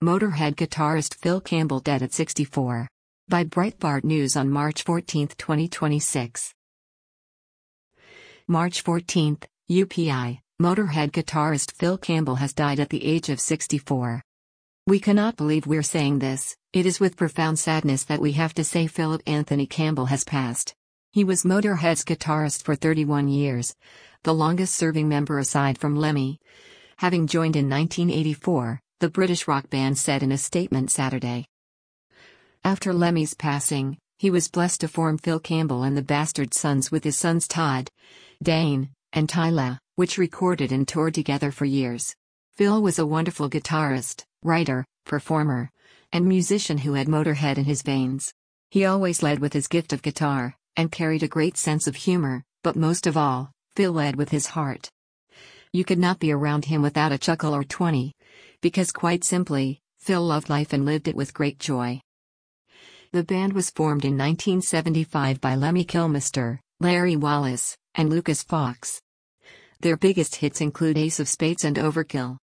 Motorhead guitarist Phil Campbell dead at 64. By Breitbart News on March 14, 2026. March 14, UPI, Motorhead guitarist Phil Campbell has died at the age of 64. We cannot believe we're saying this. It is with profound sadness that we have to say Philip Anthony Campbell has passed. He was Motorhead's guitarist for 31 years, the longest-serving member aside from Lemmy. Having joined in 1984, the British rock band said in a statement Saturday. After Lemmy's passing, he was blessed to form Phil Campbell and the Bastard Sons with his sons Todd, Dane, and Tyla, which recorded and toured together for years. Phil was a wonderful guitarist, writer, performer, and musician who had Motorhead in his veins. He always led with his gift of guitar, and carried a great sense of humor, but most of all, Phil led with his heart. You could not be around him without a chuckle or 20. Because quite simply, Phil loved life and lived it with great joy. The band was formed in 1975 by Lemmy Kilmister, Larry Wallace, and Lucas Fox. Their biggest hits include Ace of Spades and Overkill.